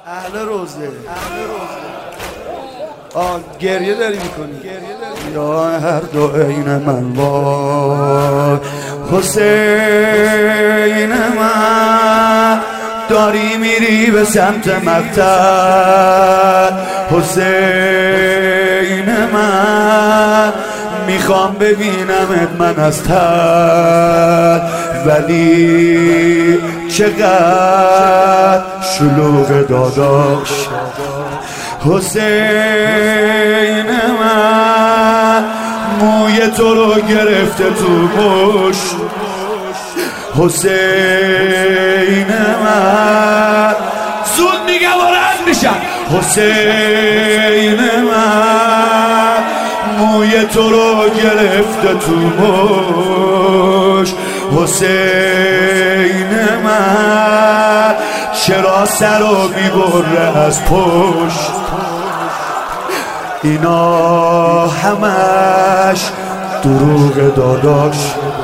اهل روزه گریه داری میکنی یا هر دو عین من وای حسین من داری میری به سمت مقتل حسین من میخوام ببینمت من از تل ولی چقدر شلوغ داداش حسین من موی تو رو گرفته تو پشت حسین من زود میگم و رد میشم حسین من موی تو رو گرفته تو پشت حسین من چرا سر رو میبره از پشت اینا همش دروغ داداش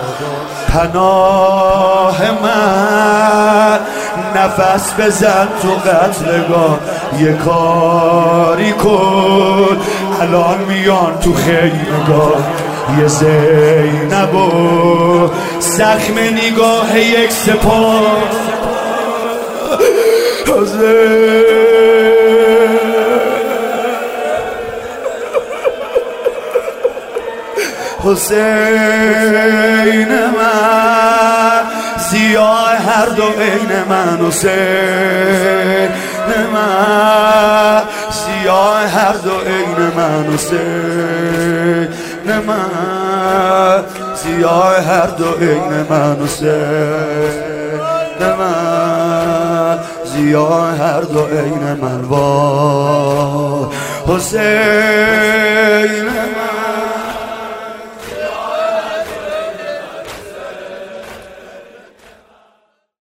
پناه من نفس بزن تو قتلگاه یه کاری کن الان میان تو خیمگاه یه زینب و زخم نگاه یک سپاه حسین من سیاه هر دو عین من حسین من سیاه هر دو عین من حسین من سیاه هر دو عین من حسین من سیاه هر دو عین من وای حسین